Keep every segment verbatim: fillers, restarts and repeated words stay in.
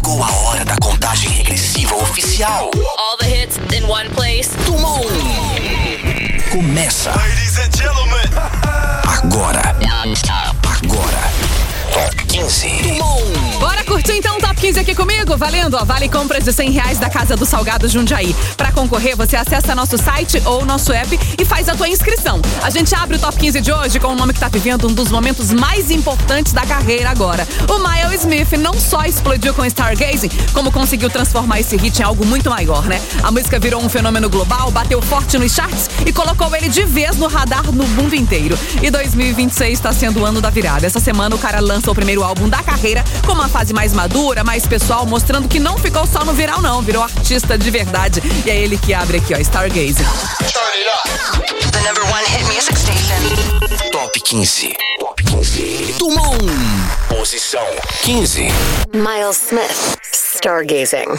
Chegou a hora da contagem regressiva oficial. All the hits in one place. Tumon. Começa. Ladies and gentlemen. Agora. Agora. Top quinze. Tumon. Bora curtir então o Top quinze aqui comigo? Valendo, ó, vale compras de cem reais da Casa do Salgado Jundiaí. Pra concorrer, você acessa nosso site ou nosso app e faz a tua inscrição. A gente abre o Top quinze de hoje com um nome que tá vivendo um dos momentos mais importantes da carreira agora. O Miles Smith não só explodiu com Stargazing, como conseguiu transformar esse hit em algo muito maior, né? A música virou um fenômeno global, bateu forte nos charts e colocou ele de vez no radar no mundo inteiro. E dois mil e vinte e seis tá sendo o ano da virada. Essa semana o cara lança o primeiro álbum da carreira com uma fase mais madura, mais pessoal, mostrando que não ficou só no viral não, virou artista de verdade. E é ele que abre aqui, ó, Stargazing. Turn it up. The number one hit music station. Top quinze. Top quinze. Tumon. Posição quinze. Miles Smith, Stargazing.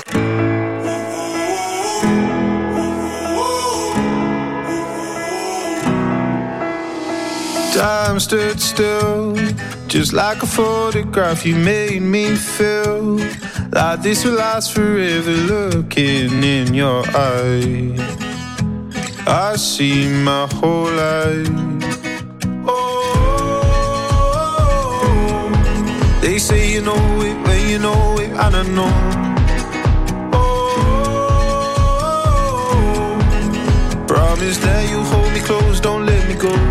Time stood still, just like a photograph. You made me feel like this will last forever. Looking in your eyes, I see my whole life. Oh, they say you know it when you know it, and I know. Oh, promise that you'll hold me close, don't let me go.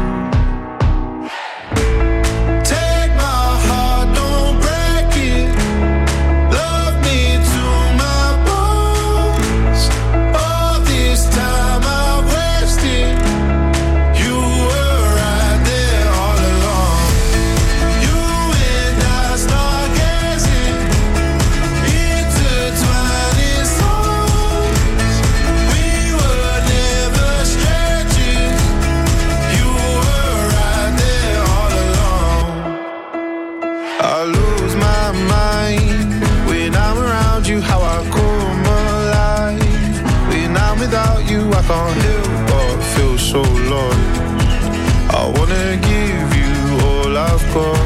I can't help but feel so lost. I wanna give you all I've got.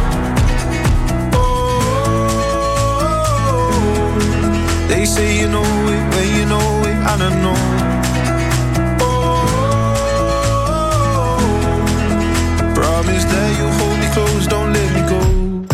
Oh, they say you know it when you know it, and I know. Oh, promise that you'll hold me close, don't let me go.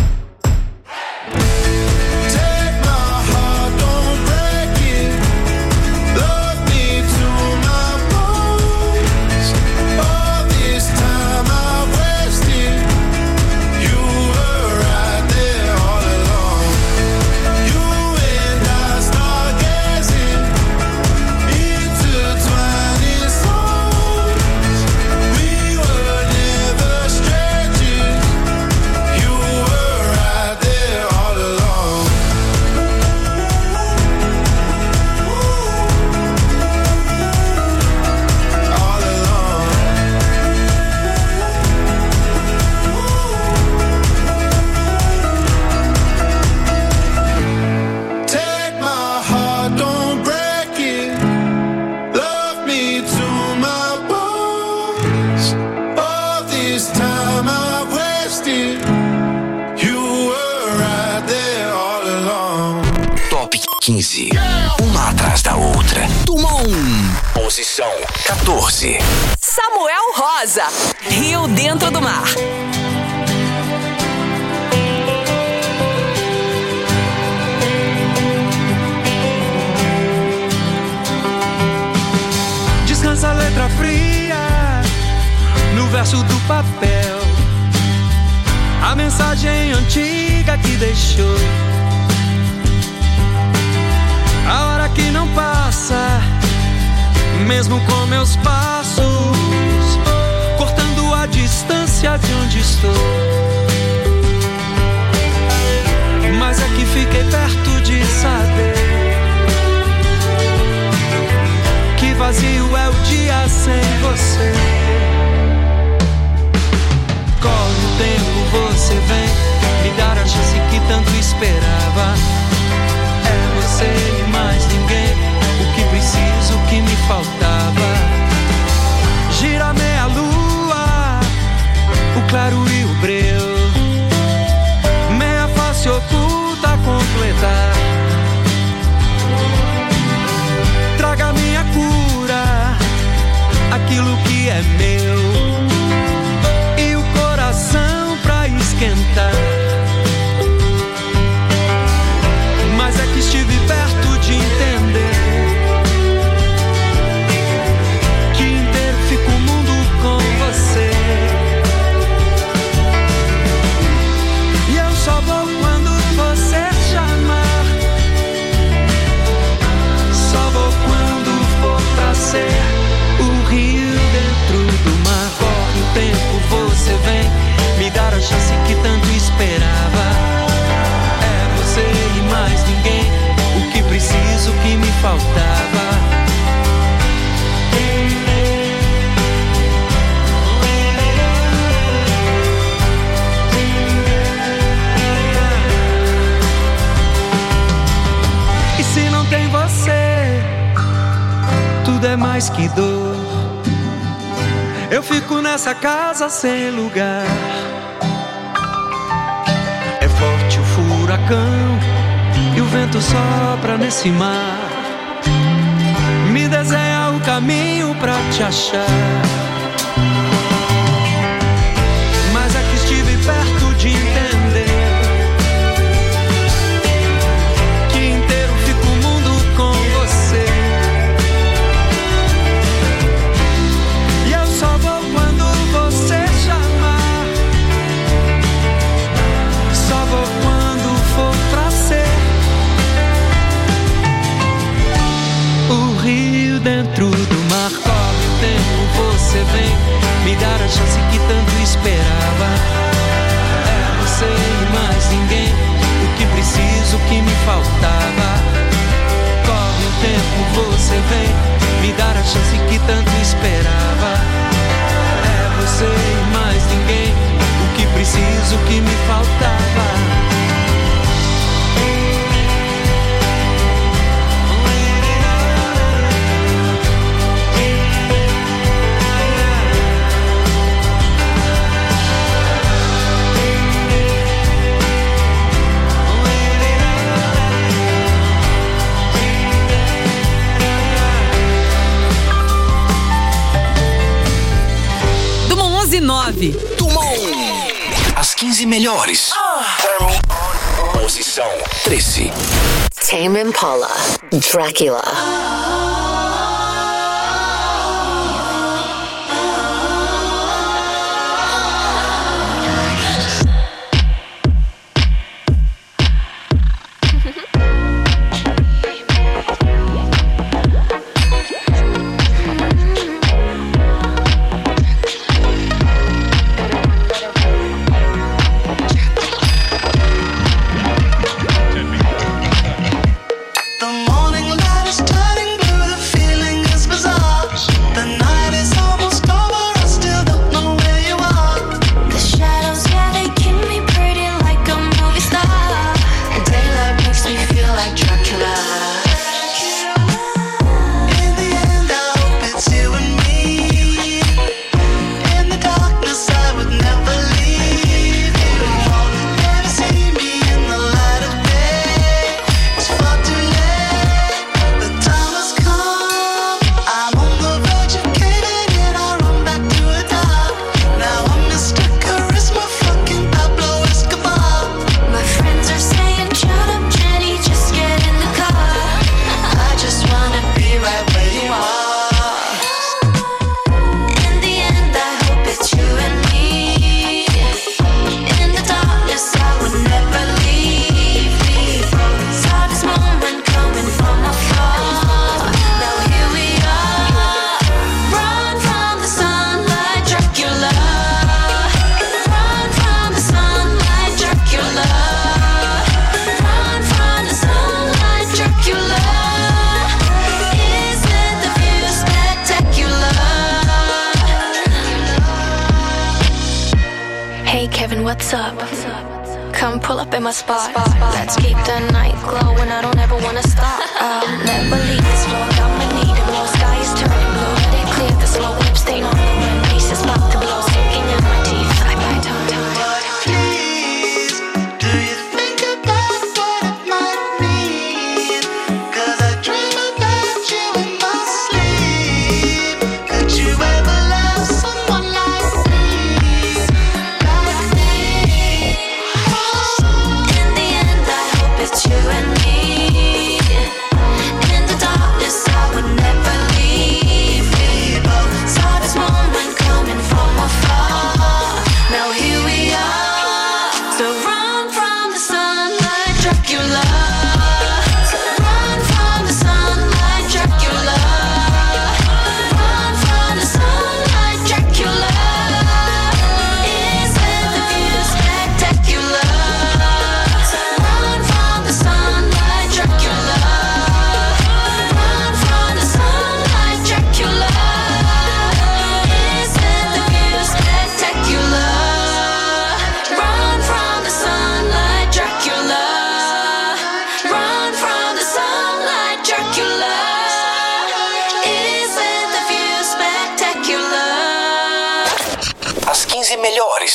quinze. Uma atrás da outra. Tumon. Posição quatorze. Samuel Rosa, Rio Dentro do Mar. Descansa a letra fria no verso do papel, a mensagem antiga que deixou. A hora que não passa, mesmo com meus passos, cortando a distância de onde estou. Mas é que fiquei perto de saber que vazio é o dia sem você. Corre o tempo, você vem me dar a chance que tanto esperava. É você e mais ninguém, o que preciso, o que me faltava. Gira meia lua, o claro e o breu. faltava. E se não tem você, tudo é mais que dor. Eu fico nessa casa sem lugar. É forte o furacão e o vento sopra nesse mar. Me desenha o caminho pra te achar. Mas aqui estive perto de entender que inteiro fica o mundo com você. E eu só vou quando você chamar. Só vou quando for pra ser. O rio dentro do mar corre o tempo, você vem me dar a chance que tanto esperava. É você e mais ninguém, o que preciso, o que me faltava. Corre o tempo, você vem me dar a chance que tanto esperava. É você e mais ninguém, o que preciso, o que me faltava. nove. Turma um. As quinze melhores. Posição treze. Tame Impala, Dracula. What's up? Come pull up in my spot. Let's keep the night glowing. I don't ever wanna stop. I'll never leave this floor. I'ma need it more. Sky is turning blue. Let it clear the slow whip stain on the wind. Peace is about to blow. Soaking in my teeth. I bite tongue tongue. Please, do you think about what it might mean? 'Cause I dream about you in my sleep. Could you ever love someone like me? Like me? In the end, I hope it's you and me.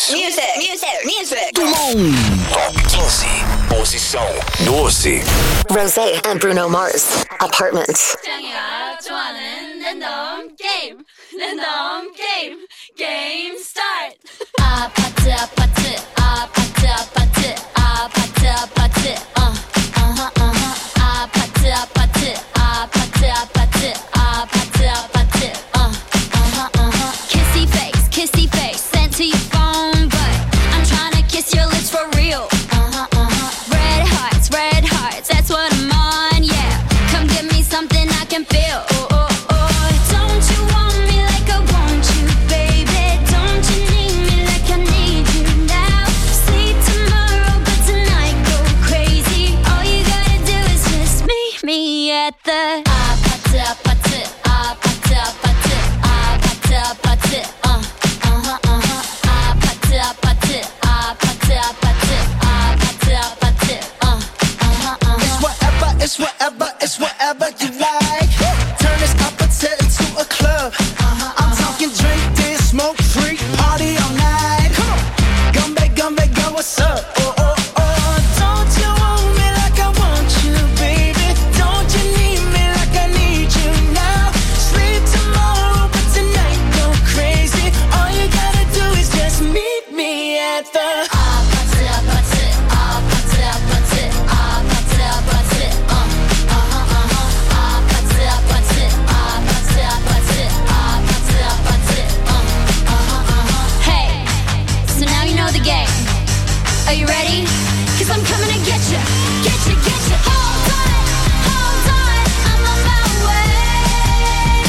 Hits. Music, music, music. Tumon. Top quinze. Posição doze. Rosé and Bruno Mars. Apartment. 짱이야 좋아하는 랜덤 게임 랜덤 게임 게임 스타트 아파트 아파트 아파트 아파트 아파트 아파트 어 어허 어허 아파트 아파트 아파트 아파트 아파트 아파트 어 어허 어허 kissy face kissy face sent to your phone but I'm trying to kiss your lips for real uh-huh uh-huh red hearts red hearts that's what I'm on yeah come give me something I can feel oh oh oh don't you want me like I want you baby don't you need me like I need you now sleep tomorrow but tonight go crazy all you gotta do is just meet me at the 아파트 아파트 아파트 아파트 아파트 아파트 어 어허 어허 아파트 아파트 아파트 아파트 아파트 아파트 어 어허 어허 It's whatever, it's whatever, it's whatever you like. Turn this opposite into a club. I'm talking drink, dance, smoke, freak, party all night. Come on, Gumbe, Gumbe, go, what's up? Oh, oh, oh, don't you want me like I want you, baby? Don't you need me like I need you now? Sleep tomorrow, but tonight go crazy. All you gotta do is just meet me at the 아파트 아파트 아파트 아파트 아파트 아파트 어 어허 어허 아파트 아파트 아파트 아파트 아파트 아파트 어 어허 어허 Hey, so now you know the game. Are you ready? Cause I'm coming to get you, get you, get you. Hold on, hold on, I'm on my way.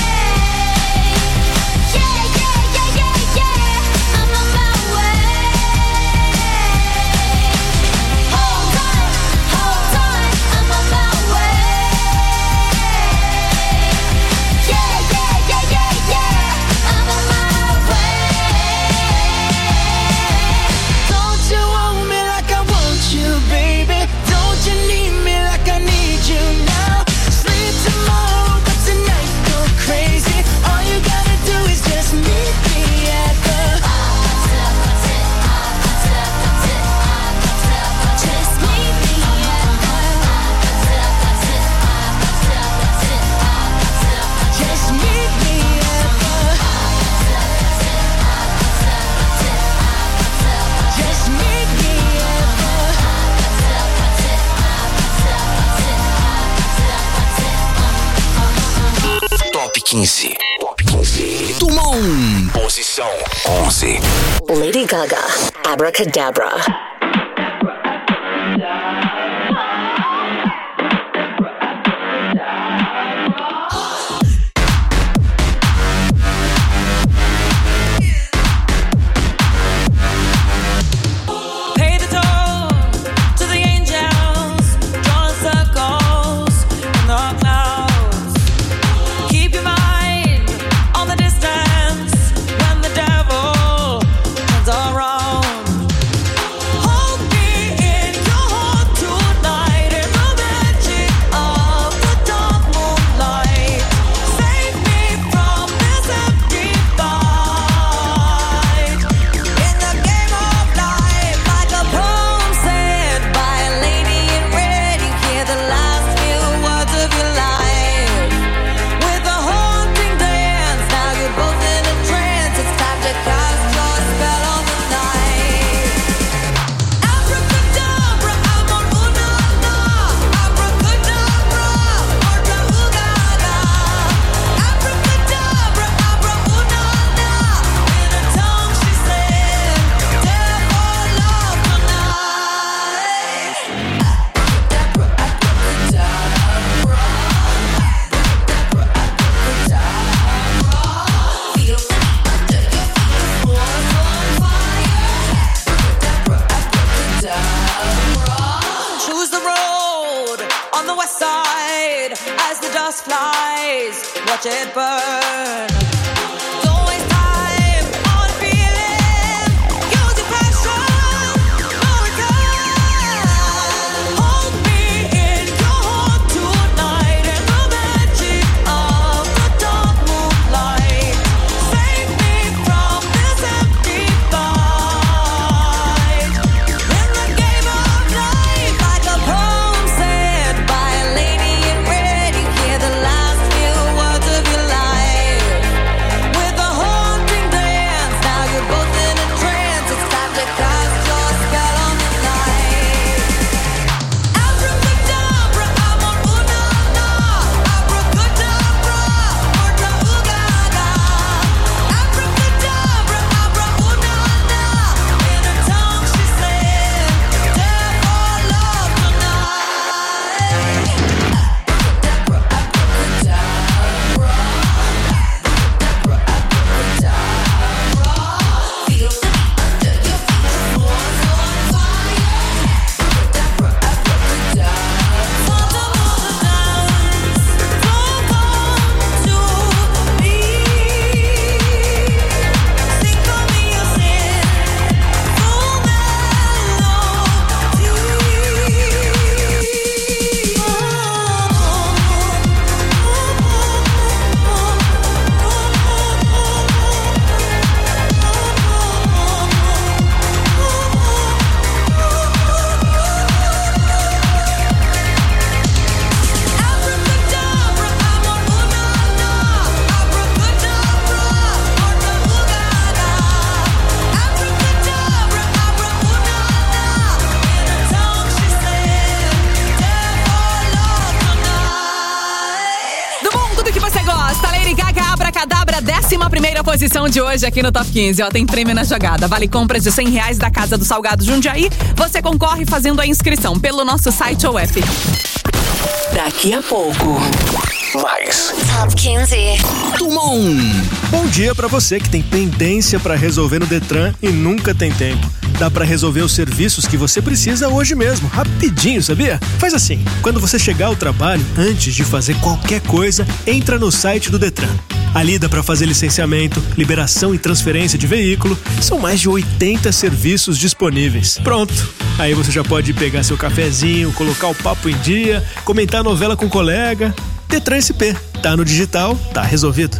Yeah, yeah, yeah, yeah, yeah, I'm on my way. Hold on, hold on, I'm on my way. Yeah, yeah, yeah, yeah, yeah, I'm on my way. Don't you want me like I want you, baby? Don't you need me like I need you now? Sleep tomorrow, but tonight go crazy. All you gotta do is just meet me at the Just meet me at Just meet me at the Just meet me at Top quinze. Top quinze. Tumon. Posição onze. Lady Gaga. Abracadabra. Pay the toll to the angels, drawing circles in the clouds. Keep your mind on the distance when the devil turns around. Hold me in your heart tonight in the magic of the dark moonlight. Save me from this empty fight. In the game of life, like a poem said by a lady in red, you hear the last few words of your life. With a haunting dance, now you're both in a trance. It's time to cast your spell on the night. Abracadabra, I'm on una na. Abracadabra, orta ugaga. Abracadabra, abra una na. In a tongue she said, "Dare for love tonight." Abracadabra, abracadabra. Feel under your feet, warm on fire. Abracadabra. Choose the road on the west side as the dust flies. Watch it burn. Don't waste time on feeling. Use your passion for return. Hold me in your heart tonight in the magic of the dark moonlight. Save me from this empty fight. Décima primeira posição de hoje aqui no Top quinze, ó, tem prêmio na jogada. Vale compras de cem reais da Casa do Salgado Jundiaí. Você concorre fazendo a inscrição pelo nosso site ou app. Daqui a pouco, mais Top quinze. Tumon. Bom dia pra você que tem pendência pra resolver no Detran e nunca tem tempo. Dá pra resolver os serviços que você precisa hoje mesmo, rapidinho, sabia? Faz assim, quando você chegar ao trabalho, antes de fazer qualquer coisa, entra no site do Detran. Ali dá pra fazer licenciamento, liberação e transferência de veículo. São mais de oitenta serviços disponíveis. Pronto! Aí você já pode pegar seu cafezinho, colocar o papo em dia, comentar a novela com o colega. Detran S P. Tá no digital, tá resolvido.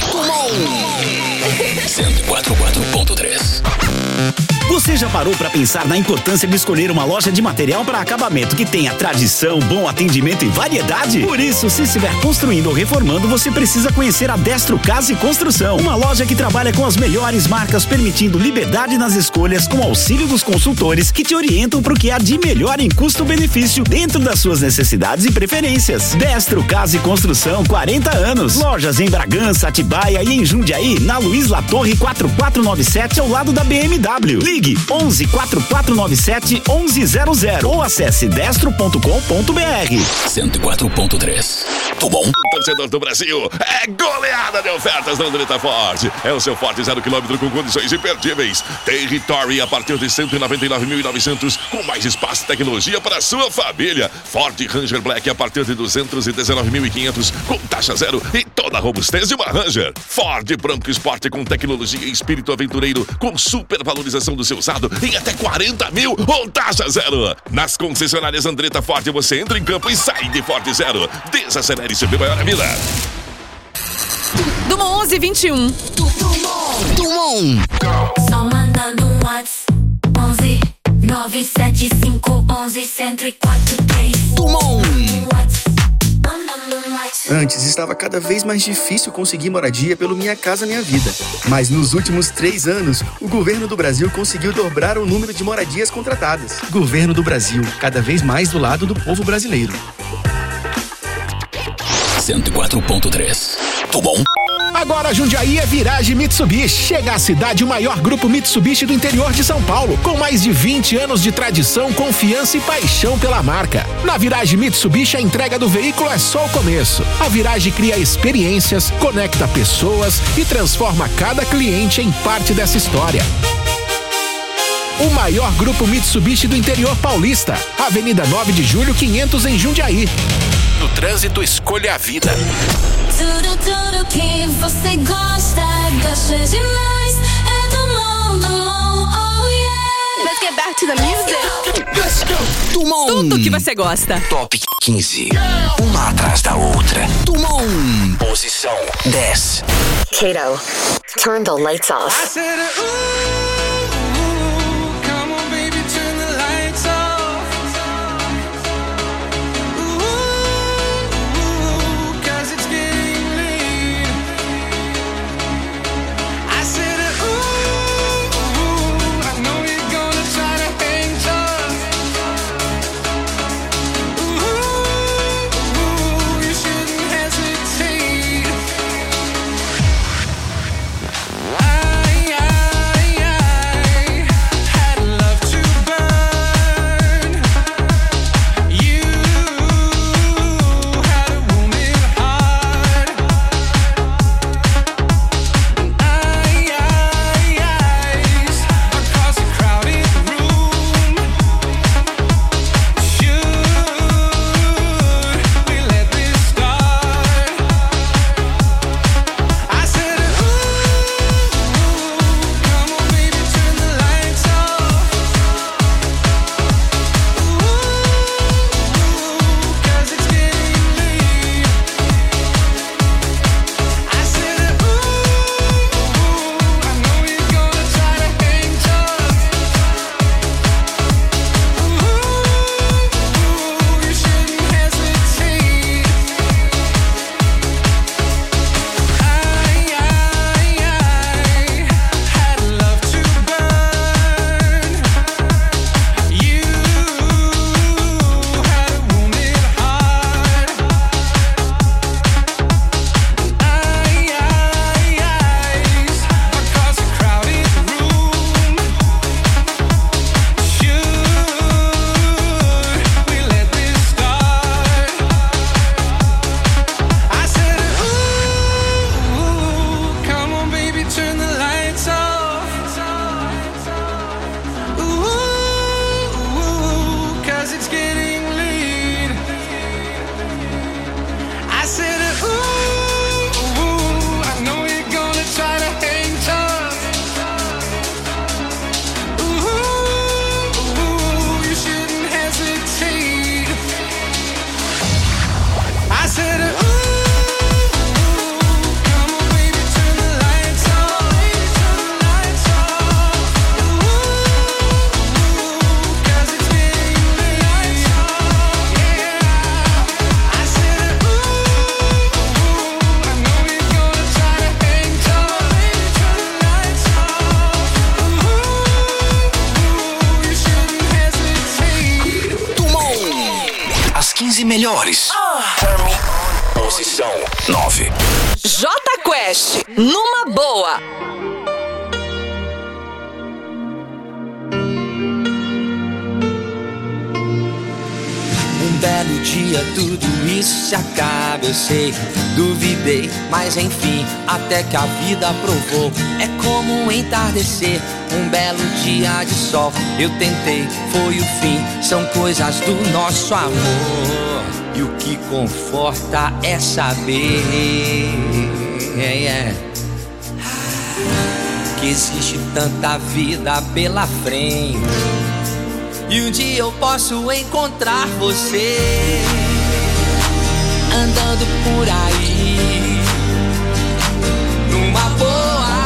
cento e quatro ponto três. Você já parou para pensar na importância de escolher uma loja de material para acabamento que tenha tradição, bom atendimento e variedade? Por isso, se estiver construindo ou reformando, você precisa conhecer a Destro Casa e Construção, uma loja que trabalha com as melhores marcas, permitindo liberdade nas escolhas com auxílio dos consultores que te orientam para o que há de melhor em custo-benefício dentro das suas necessidades e preferências. Destro Casa e Construção, quarenta anos. Lojas em Bragança, Atibaia e em Jundiaí, na Luiz Latorre quatro quatro nove sete, ao lado da B M W. Ligue onze, quatro quatro nove sete, onze zero zero ou acesse destro ponto com ponto br. cento e quatro ponto três. Tudo bom? Torcedor do Brasil, é goleada de ofertas da Andretta Ford. É o seu Ford zero quilômetro com condições imperdíveis. Territory a partir de cento e noventa e nove mil e novecentos, com mais espaço e tecnologia para a sua família. Ford Ranger Black a partir de duzentos e dezenove mil e quinhentos, com taxa zero e toda a robustez de uma Ranger. Ford Bronco Sport com tecnologia e espírito aventureiro, com supervalorização do seu usado em até quarenta mil ou taxa zero. Nas concessionárias Andretta Ford você entra em campo e sai de Ford Zero. Desacelere seu maior a vida. Do onze vinte e um. Tumon. Só mandando um WhatsApp. onze nove sete cinco onze cento e quatro três. Tumon. Antes estava cada vez mais difícil conseguir moradia pelo Minha Casa Minha Vida. Mas nos últimos três anos, o governo do Brasil conseguiu dobrar o número de moradias contratadas. Governo do Brasil, cada vez mais do lado do povo brasileiro. cento e quatro ponto três. Tudo bom? Agora Jundiaí é Virage Mitsubishi. Chega à cidade o maior grupo Mitsubishi do interior de São Paulo, com mais de vinte anos de tradição, confiança e paixão pela marca. Na Virage Mitsubishi, a entrega do veículo é só o começo. A Virage cria experiências, conecta pessoas e transforma cada cliente em parte dessa história. O maior grupo Mitsubishi do interior paulista. Avenida nove de Julho, quinhentos em Jundiaí. No trânsito, escolha a vida. Tudo, tudo que você gosta, gosta demais. É do Mon, do Mon, oh yeah. Let's get back to the music. Let's go. Tumon. Tudo que você gosta. Top quinze. Uma atrás da outra. Tumon. Posição dez. Kato, turn the lights off. I said, ooh. Ai, ai, ai. quinze melhores. Posição nove. J Quest, numa boa. Um belo dia tudo isso se acaba, eu sei. Duvidei, mas enfim, até que a vida provou. É como um entardecer, um belo dia de sol. Eu tentei, foi o fim, são coisas do nosso amor. E o que conforta é saber yeah, yeah, que existe tanta vida pela frente. E um dia eu posso encontrar você andando por aí numa boa,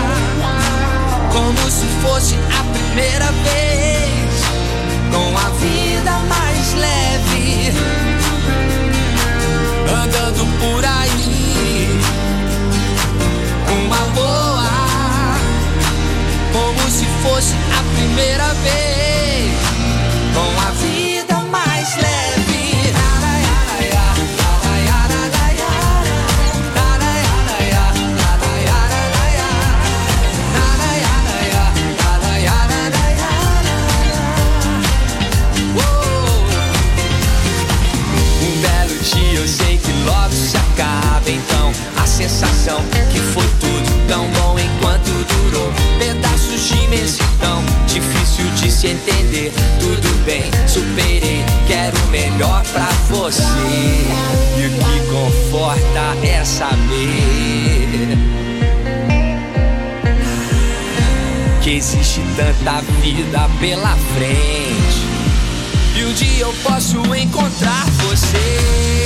como se fosse a primeira vez, com a vida mais leve, andando por aí numa boa, como se fosse a primeira vez, com a vida mais leve. Um belo dia eu sei que logo se acaba, então a sensação que foi tudo tão bom enquanto durou. Pedaços de imensidão, difícil de se entender. Tudo bem, superei, quero o melhor pra você. E o que conforta é saber que existe tanta vida pela frente. E um dia eu posso encontrar você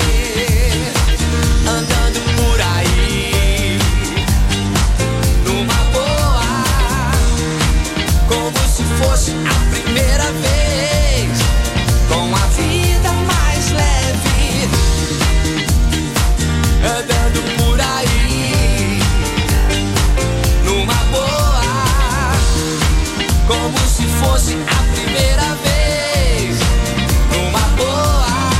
andando por aí numa boa, como se fosse a primeira vez, com a vida mais leve, andando por aí numa boa, como se fosse a primeira vez, numa boa.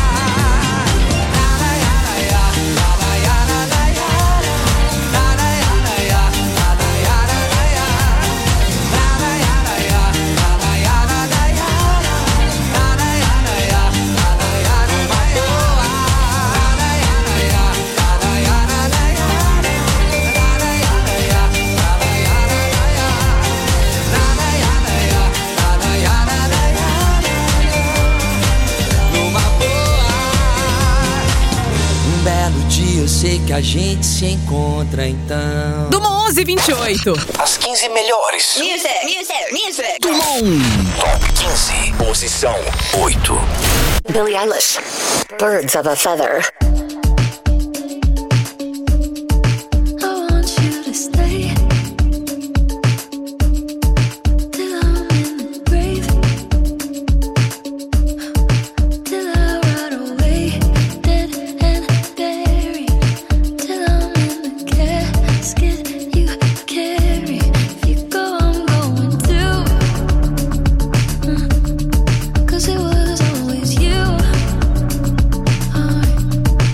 Eu sei que a gente se encontra então. Dumont onze e vinte e oito. As quinze melhores. Music, music, music. Dumont. Top quinze. Posição oito. Billie Eilish, Birds of a Feather. Cause it was always you.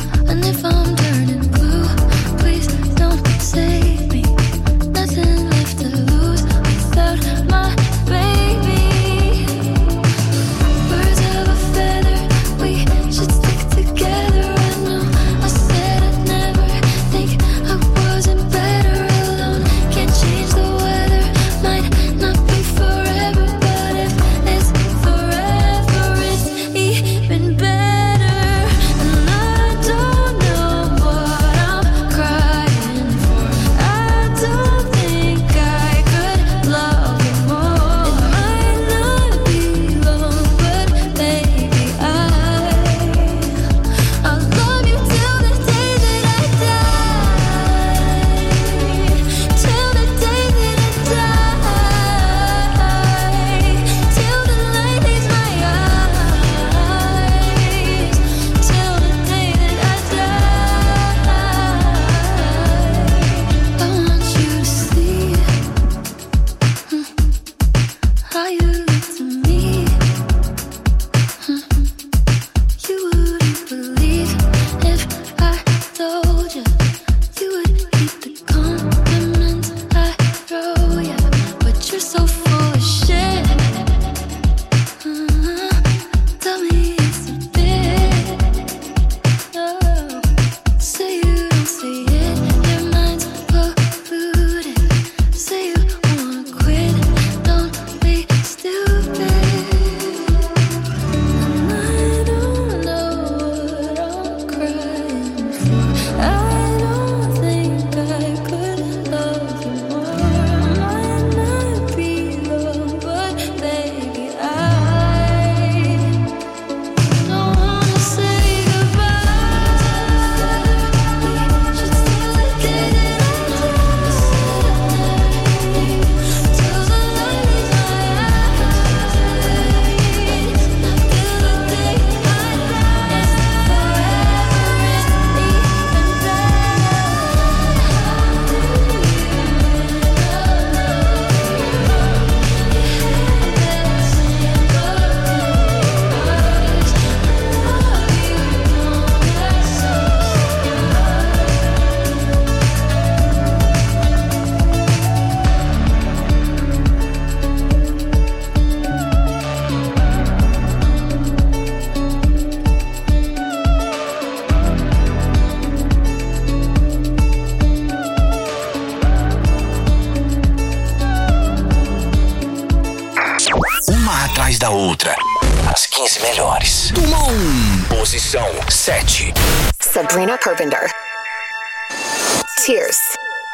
da outra. As quinze melhores. Tumon. Posição sete. Sabrina Carpenter. Tears.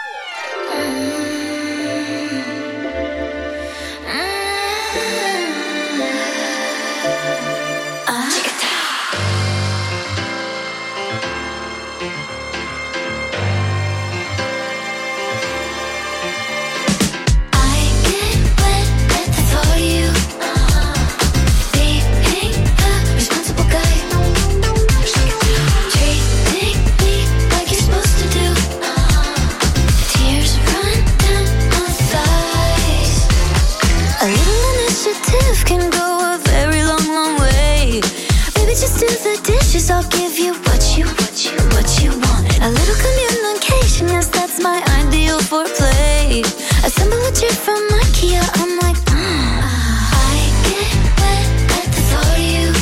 I'll give you what you, what you, what you want. A little communication, yes, that's my ideal foreplay. Assemble a chair from IKEA, I'm like, mm. I get wet at the thought of you.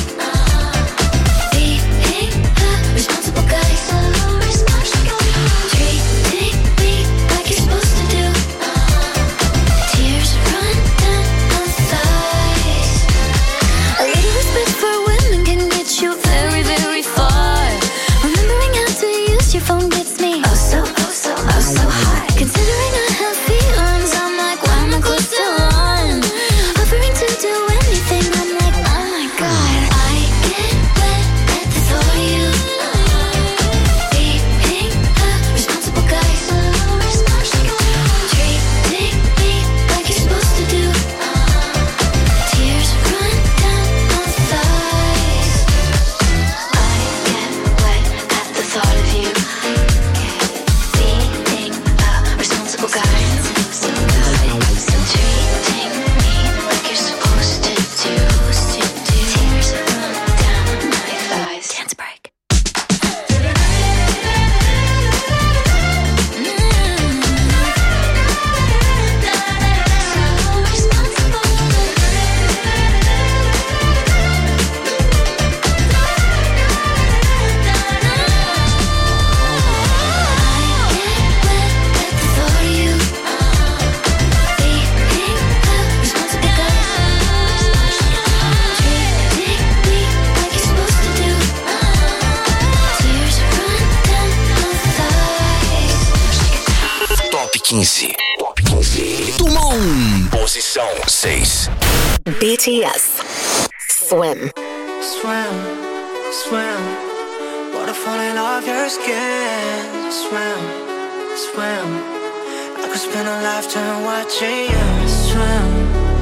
Being a responsible guy, so responsible. Treating me like you're supposed to do. Tears run down my thighs. A little respect for women can get you very, very far. Remembering how to use your phone gets me oh so, oh so, oh so high. Considering I have feelings, I'm like, why am I close to one? Offering to do anything, I'm like, oh my god. I get wet at the thought of you. Being a responsible guy, so responsible. Treating me like you're supposed to do. Tears run down my thighs. I get wet at the thought of you. Being a responsible guy. So treating me like you're supposed to do. Tears run down my thighs. Dance break. Top quinze. Top quinze. Tumon. Posição seis. B T S. Swim. Swim, swim, water falling off your skin. Swim, swim, I could spend a lifetime watching you. Swim,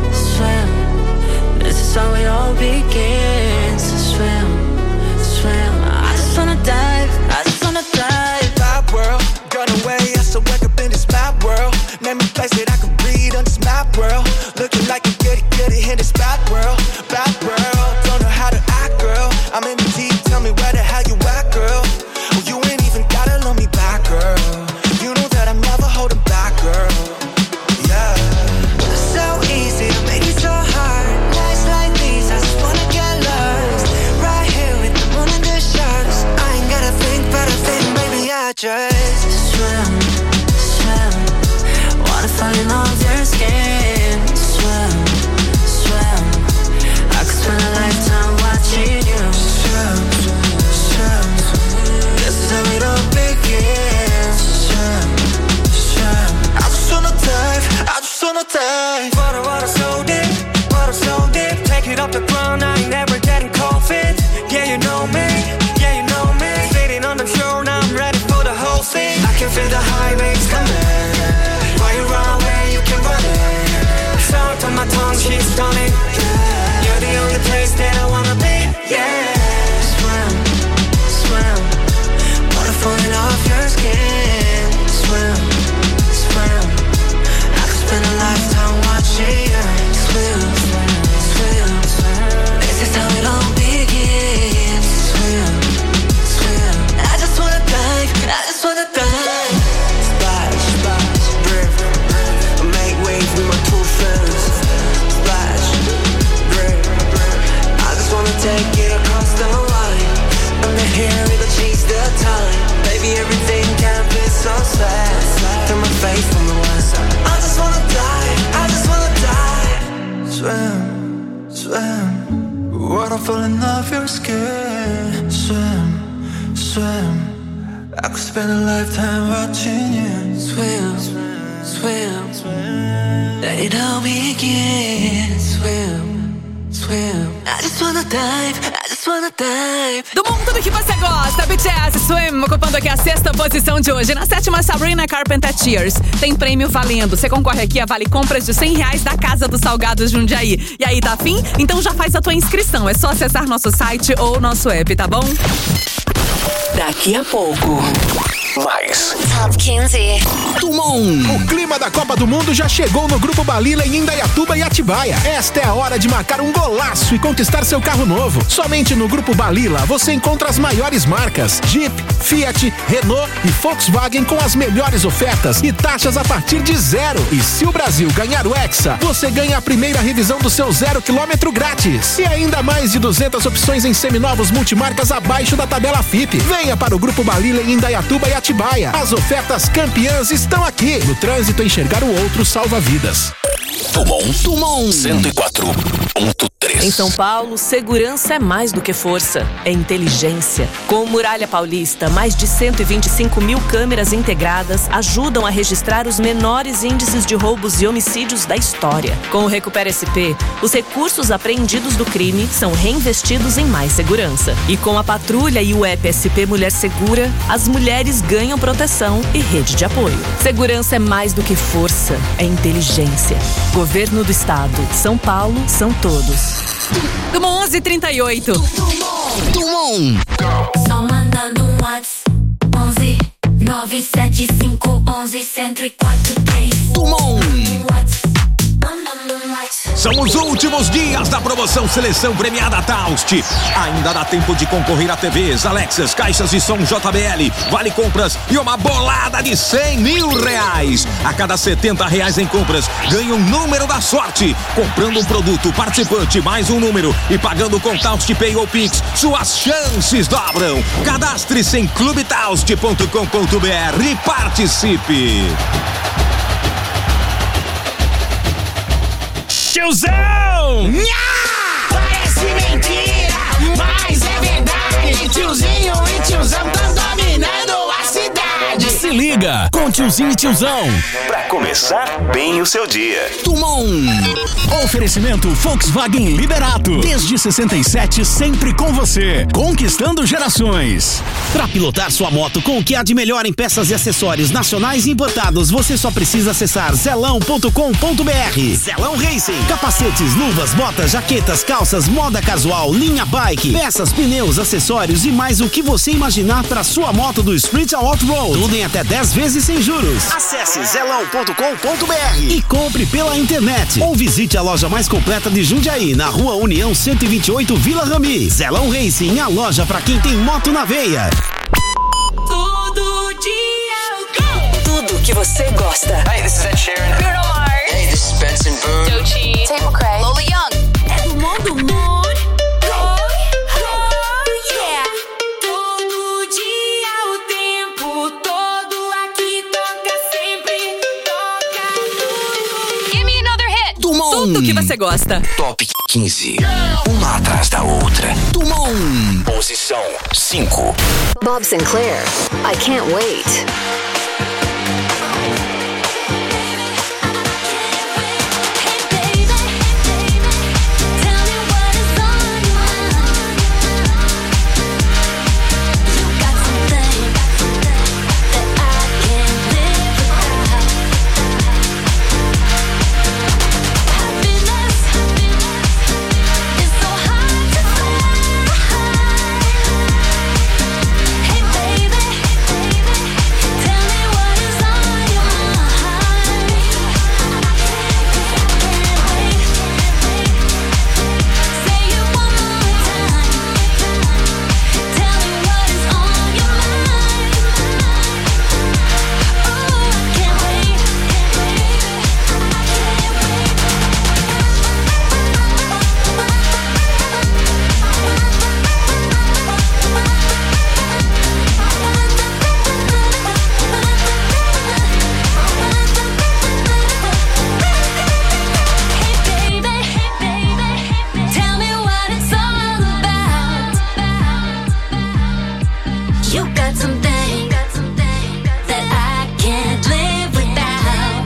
swim, this is how it all begins. Swim, swim, I just wanna dive, I just wanna dive. Bad world, got away, I still wake up in this mad world. Name a place that I can breathe on this map world. Looking like a goody goody in this bad world, bad world. Don't know how to act, girl. I'm in the deep, tell me where the hell you at, girl. Oh, you ain't even gotta love me back, girl. You know that I'm never holding back, girl. Yeah. So easy to make it so hard. Nights like these, I just wanna get lost. Right here with the moon and the stars. I ain't gotta think, but I think maybe I just swim, swim. Water falling off your skin. Swim, swim. I could spend a lifetime watching you. Swim, swim. This is how it all begins. Swim, swim. I just wanna dive, I just wanna dive. Water, water so deep, water so deep. Take it off the ground, I ain't never getting cold feet. Yeah, you know me, yeah, you know me. Sitting on the shore, now I'm ready for the whole thing. I can feel the high waves coming. Why you run away, you can run it. Sound on my tongue, she's stunning. You're the only place that I wanna be, yeah. Swim, swim. Water falling off your skin. Swim, swim. I could spend a lifetime watching you. Swim, swim, swim. This is how it all begins. Swim, swim. I just wanna dive, I just wanna dive. Splash, splash, river, make waves with my two friends. Splash, swim. I could spend a lifetime watching you swim, swim, swim. Let it all begin. Swim, swim. I just wanna dive, I just wanna dive. Do mundo tudo que você gosta, B T S Swim ocupando aqui a sexta posição de hoje. Na sétima, Sabrina Carpenter Tears. Tem prêmio valendo. Você concorre aqui a vale compras de cem reais da Casa dos Salgados Jundiaí. E aí, tá afim? Então já faz a tua inscrição. É só acessar nosso site ou nosso app, tá bom? Daqui a pouco. Mais. Top quinze. Tumon. O clima da Copa do Mundo já chegou no Grupo Balila em Indaiatuba e Atibaia. Esta é a hora de marcar um golaço e conquistar seu carro novo. Somente no Grupo Balila você encontra as maiores marcas: Jeep, Fiat, Renault e Volkswagen com as melhores ofertas e taxas a partir de zero. E se o Brasil ganhar o Hexa, você ganha a primeira revisão do seu zero quilômetro grátis. E ainda mais de duzentas opções em seminovos multimarcas abaixo da tabela F I P. Venha para o Grupo Balila em Indaiatuba e Atibaia. As ofertas campeãs estão aqui. No trânsito, enxergar o outro salva vidas. Tumon, Tumon cento e quatro ponto três. Em São Paulo, segurança é mais do que força, é inteligência. Com o Muralha Paulista, mais de cento e vinte e cinco mil câmeras integradas ajudam a registrar os menores índices de roubos e homicídios da história. Com o Recupera S P, os recursos apreendidos do crime são reinvestidos em mais segurança. E com a patrulha e o app S P Mulher Segura, as mulheres ganham proteção e rede de apoio. Segurança é mais do que força, é inteligência. Governo do Estado. São Paulo, são todos. Tumon onze e trinta e oito. Tumon. Só manda no WhatsApp onze nove sete cinco onze cento e quatro três. Tumon. São os últimos dias da promoção Seleção Premiada Taust. Ainda dá tempo de concorrer a T Vs, Alexas, caixas de som J B L, vale compras e uma bolada de cem mil reais. A cada setenta reais em compras, ganha um número da sorte. Comprando um produto participante mais um número e pagando com Taust Pay ou Pix, suas chances dobram. Cadastre-se em clube taust ponto com ponto b r e participe. Tiozão! Nha! Parece mentira, mas é verdade. Tiozinho e tiozão tão dominando a cidade. Se liga com Tiozinho e Tiozão. Pra começar bem o seu dia. Tumon. Oferecimento Volkswagen Liberato. Desde sessenta e sete, sempre com você. Conquistando gerações. Pra pilotar sua moto com o que há de melhor em peças e acessórios nacionais e importados, você só precisa acessar zelão ponto com ponto b r. Zelão Racing. Capacetes, luvas, botas, jaquetas, calças, moda casual, linha bike, peças, pneus, acessórios e mais o que você imaginar para sua moto do Street ao Off-Road. Tudo em até dez vezes sem juros. Acesse zelão ponto com ponto b r e compre pela internet. Ou visite a loja mais completa de Jundiaí, na Rua União cento e vinte e oito, Vila Rami. Zelão Racing, a loja para quem tem moto na veia. Todo dia eu go. Tudo que você gosta. Hey, this is Ed Sheeran. Bruno Mars. Hey, this is Benson Boone. Doechii. Tate McRae. Lola Young. É do mundo, mood. Oh, oh, yeah. Todo dia, o tempo todo aqui toca sempre. Toca tudo. Give me another hit. Tumon. Tudo que você gosta. Top quinze. Uma atrás da outra. Tumon. Posição cinco. Bob Sinclair. I can't wait. Tell me You got something that I can't live without.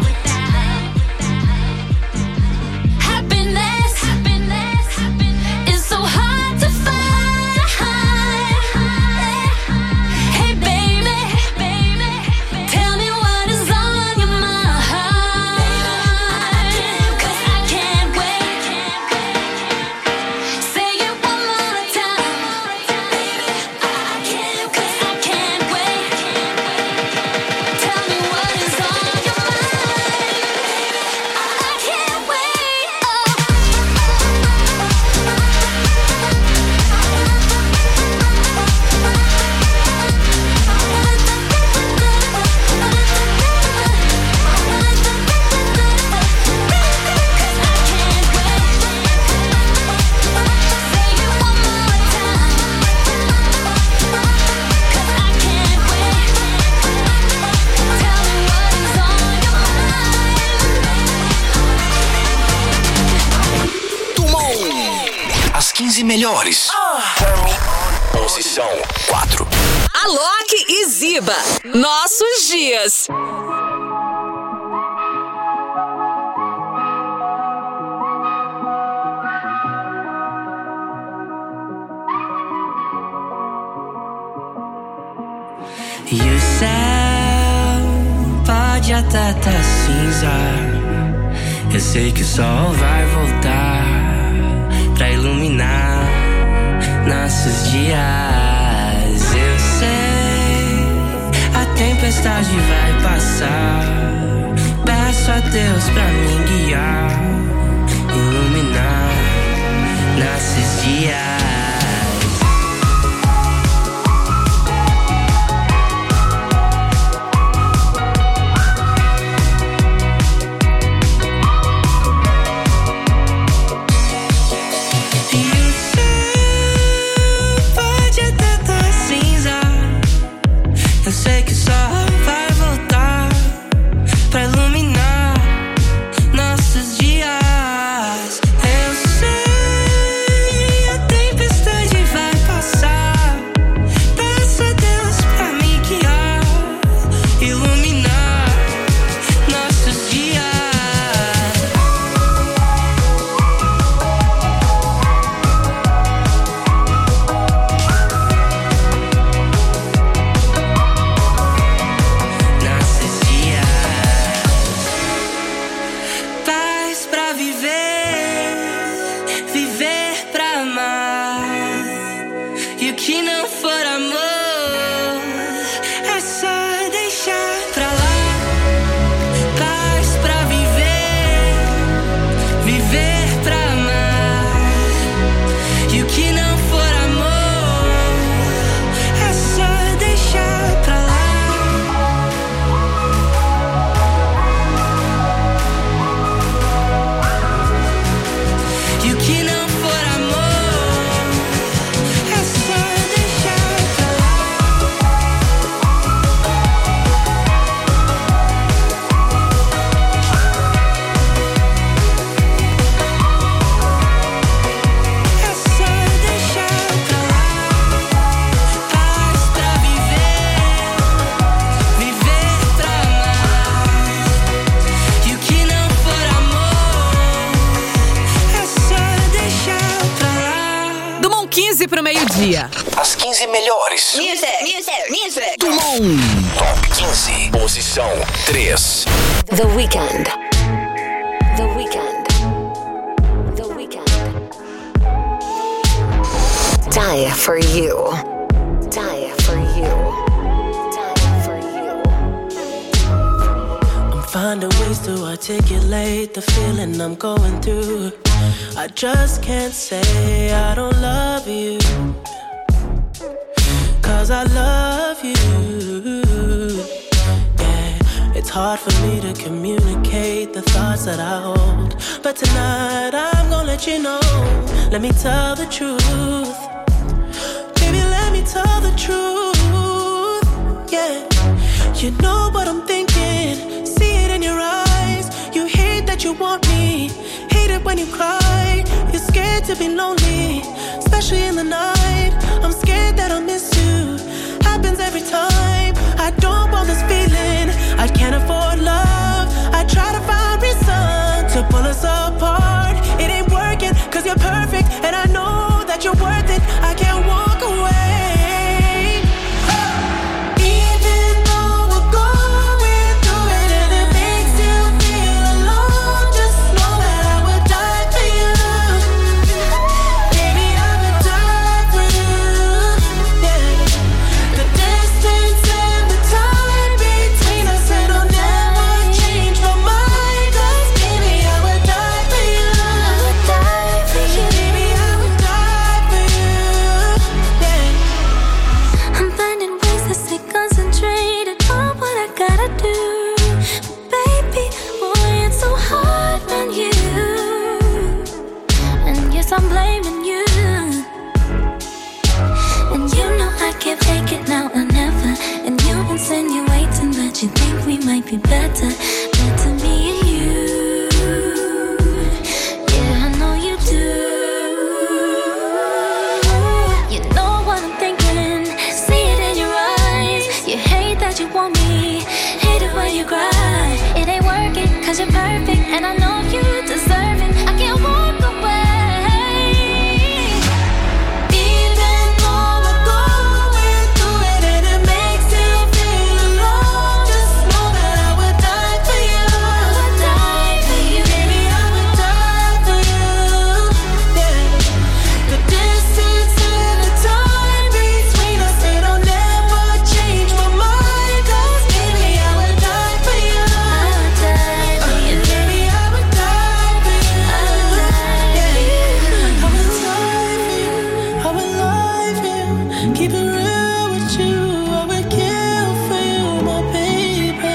Happiness is so hard to find. Hey baby, tell me what is on your mind. 'Cause I can't wait. Say it one more time. I can't wait. 'Cause I can't wait. Tell me what is on your mind. I can't wait. As quinze melhores. Posição quatro. Alok e Ziba, nossos dias. E o céu pode até tá cinza. Eu sei que o sol vai voltar pra iluminar nossos dias. Eu sei, a tempestade vai passar. Peço a Deus pra me guiar, iluminar nossos dias. Eu sei que só vai voltar pra iluminar nossos dias. Eu sei, a tempestade vai passar. Peço a Deus pra me guiar, iluminar nossos dias. Paz pra viver, viver pra amar. E o que não for amor é só deixar pra lá. Paz pra viver, viver pra amar. E o que não for amor é só deixar pra lá. E o que não for amor é só deixar pra lá. É só deixar pra lá. Paz pra viver, viver pra amar. E o que não for amor é só deixar pra lá. Dumont quinze pro meio-dia. As quinze melhores. Music, music, music. Dumont. Top quinze. Posição três. The Weeknd. The Weeknd. The Weeknd. Die for you. Die for you. Die for you. I'm finding ways to articulate the feeling I'm going through. I just can't say I don't love you, 'cause I love you. Yeah, it's hard for me to communicate the thoughts that I hold, but tonight I'm gonna let you know. Let me tell the truth. Baby, let me tell the truth. Yeah, you know what I'm thinking. See it in your eyes. You hate that you want me. Hate it when you cry. You're scared to be lonely, especially in the night. I'm scared that I'll miss you. Happens 'cause you're perfect and I know you deserve it. I can't walk away. Even though we're going through it and it makes you feel alone, just know that I would die for you. I would die for you. Baby, I would die for you. Yeah. The distance and the time between us, it'll never change my mind. 'Cause baby, I would die for you. I would die for you. Baby, I would die for you. I would die for you. I would die for you. I would lie for you. Keep it real with you. I would kill for you, my baby.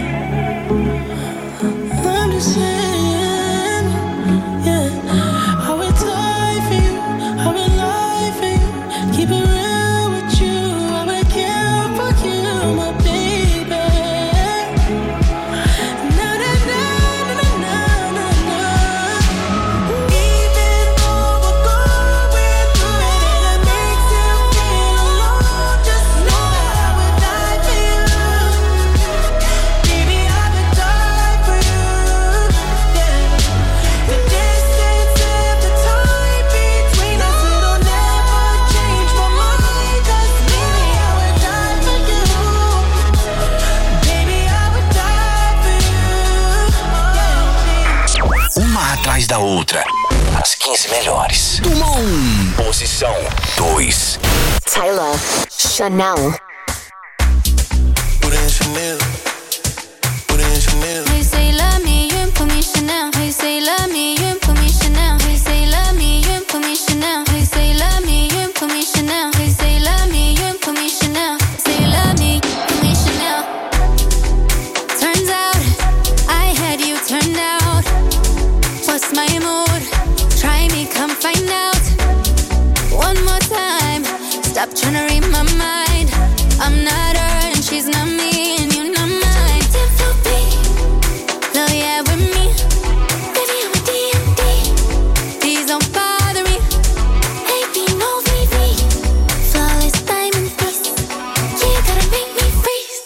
I'm just saying, yeah. I would die for you. I would lie for you. Keep it real with you. I would kill for you, my baby. Na na na na na na na. Even though we're going through it and it makes you feel alone, just know that I would die for you. Baby, I would die for you. Yeah. The distance and the time between us, it'll never change my mind. 'Cause baby, I would die for you. Baby, I would die for you. Uma atrás da outra. As quinze melhores. Tuma um. Posição dois. Tyler, Chanel. Put in Chanel. Put in Chanel. Hey, say love me, you put me Chanel. Hey, say love me, you put me Chanel. Hey, say love me, you put me Chanel. Hey, say love me, you put me Chanel. Hey, say love me, you put me Chanel. Say love me, put me Chanel. Turns out I had you turned out. What's my mood? Try me, come find out. One more time. Stop trying to read my mind. I'm not her and she's not me, and you're not mine. Love yeah with me. Baby, I'm a D and D. Please don't bother me. Baby, no V V. Flawless diamond face. Yeah, you gotta make me freeze.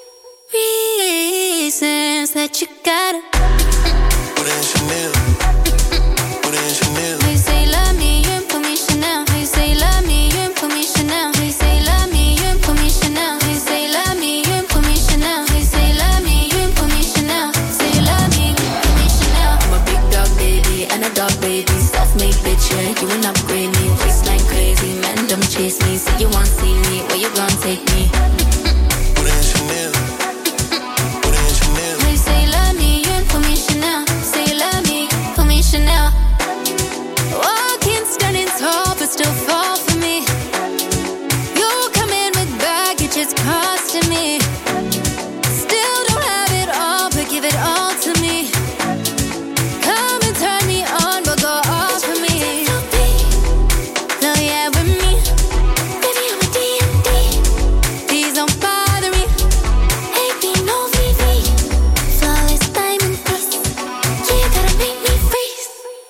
Reasons that you gotta. Put in Chanel. Put in Chanel. Hey, say love me, you put me Chanel. Hey, say love me, you put me Chanel. Hey, say love me, you put me Chanel. Hey, say love me, you put me Chanel. Hey, say love me, you put me Chanel. Say love me, put me Chanel. I'm a big dog baby and a dog baby. Self-made bitch, yeah, you ain't upgrade me. Waistline crazy, man, don't chase me. Say you want see me, where you gon' take me? Put in Chanel. Put in Chanel. Hey, say love me, you put me Chanel. Say love me, put me Chanel. Walking standing tall, but still fall for me. You come in with baggage, it's costing me. Still don't have it all, but give it all to me. Come and turn me on, but go off for me. Love yeah with me. Baby, I'm a D and D. Please don't bother me. Baby, no V V. Flawless diamond face. Yeah, you gotta make me freeze.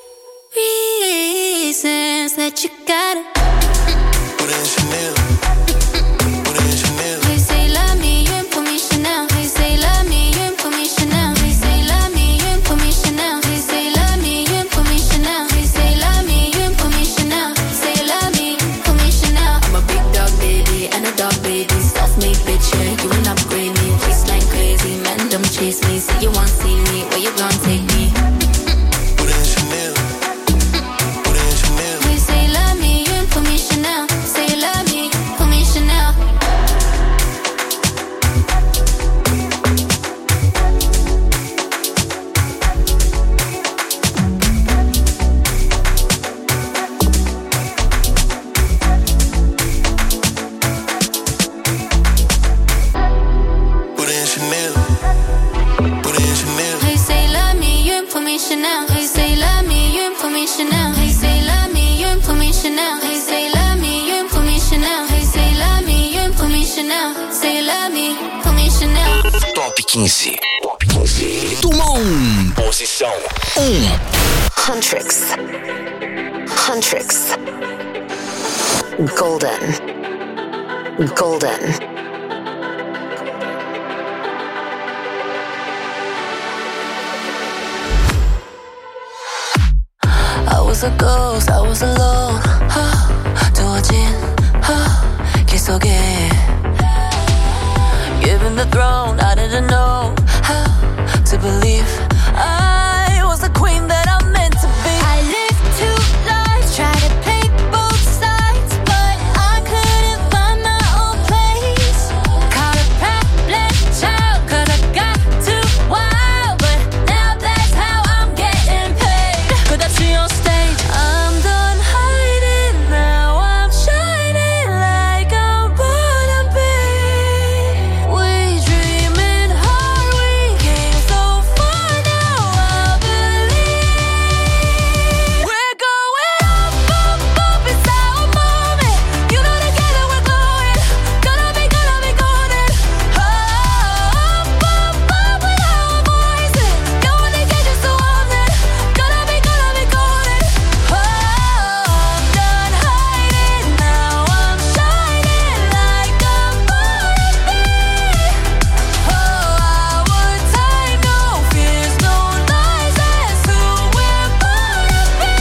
Reasons that you gotta. Put in Chanel. Put in Chanel. Hey, say love me, you put me Chanel. Hey, say love me, you put me Chanel. Hey, say love me, you put me Chanel. Hey, say love me, you put me Chanel. Hey, say love me, you put me Chanel. Say love me, put me Chanel. I'm a big dog baby and a dog baby. Self-made bitch, yeah, you ain't upgrade me. Waistline crazy, man, don't chase me. Say you want see me, where you gon' take me? Put in Chanel. Put in Chanel. Hey, say love me, you put me Chanel. Say love me, put me Chanel. Put in Chanel. Put in Chanel. Hey, say love me, you put me Chanel. Hey, say love me, you put me Chanel. Hey, say love me, you put me Chanel. Hey, say love me, you put me Chanel. Hey, say love me, you put me Chanel. Say love me, put me Chanel. Top quinze. Top quinze. Tuma um. Posição um. Huntrix. Huntrix. Golden. Golden. was a ghost, I was alone. 두어진 길 속에 given the throne, I didn't know how to believe I was the queen that I'm meant to be. I lived two lives, tried to play both sides, but I couldn't find my own place. Caught a problem child, cause I got too wild, but now that's how I'm getting paid. 끝없이 on stage, I'm done hiding, now I'm shining like I'm born to be. We dreaming hard, we came so far, now I believe. We're going up, up, up, it's our moment. You know together we're glowing. Gonna be, gonna be golden. Up, up, up with our voices. Going to get you so often. Gonna be, gonna be golden. Oh, I'm done hiding, now I'm shining like I'm born to be. Oh, our time, no fears, no lies, that's who we're born to be.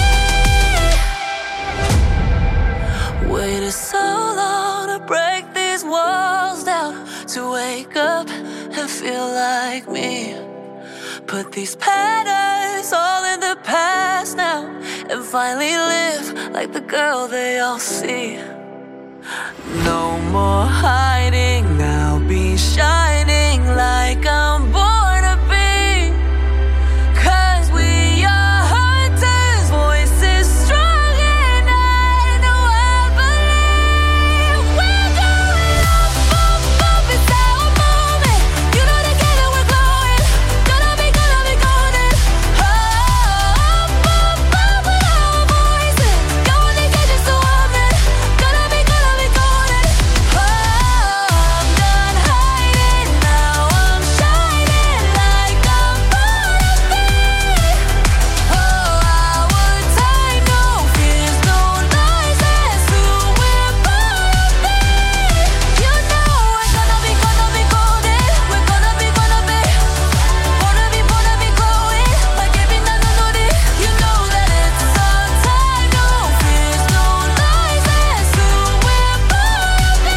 Waited so long to break these walls down, to wake up and feel like me. Put these patterns all in the past now, and finally live like the girl they all see. No more hiding, now be shining like I'm born to be. Cause we are hunters, voices strong, and I know I believe. We're going up, up, up, it's our moment. You know together we're glowing. Gonna be, gonna be golden. Oh, up, up, up with our voices. Going to get you so often. Gonna be, gonna be golden. Oh, I'm done hiding, now I'm shining like I'm born to be. Oh, our time, no fears, no lies, that's who we're born to be. You know we're gonna be, gonna be golden. We're gonna be, gonna be, gonna be, gonna be glowing like every night I know it. You know that it's our time, no fears, no lies, that's who we're born to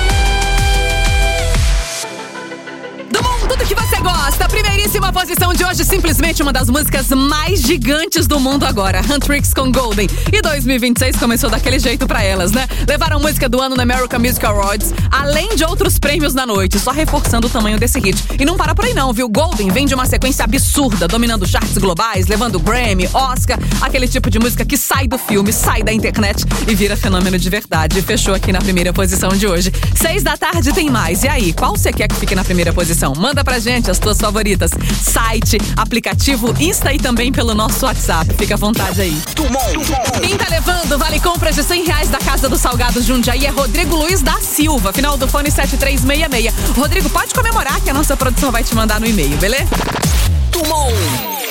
be. Do mundo, tudo que você gosta. Primeiríssima posição de hoje, simplesmente uma das músicas mais gigantes do mundo agora. Huntrix com Golden. E dois mil e vinte e seis começou daquele jeito pra elas, né? Levaram música do ano no American Music Awards, além de outros prêmios na noite, só reforçando o tamanho desse hit. E não para por aí não, viu? Golden vem de uma sequência absurda, dominando charts globais, levando Grammy, Oscar, aquele tipo de música que sai do filme, sai da internet e vira fenômeno de verdade. Fechou aqui na primeira posição de hoje. Seis da tarde tem mais. E aí, qual você quer que fique na primeira posição? Manda pra gente as tuas favoritas. Site, aplicativo, Insta e também pelo nosso WhatsApp. Fica à vontade aí. Quem tá levando vale compras de cem reais da Casa dos Salgados Jundiaí é Rodrigo Luiz da Silva, final do fone sete três seis seis. Rodrigo, pode comemorar que a nossa produção vai te mandar no e-mail, beleza? Tumon.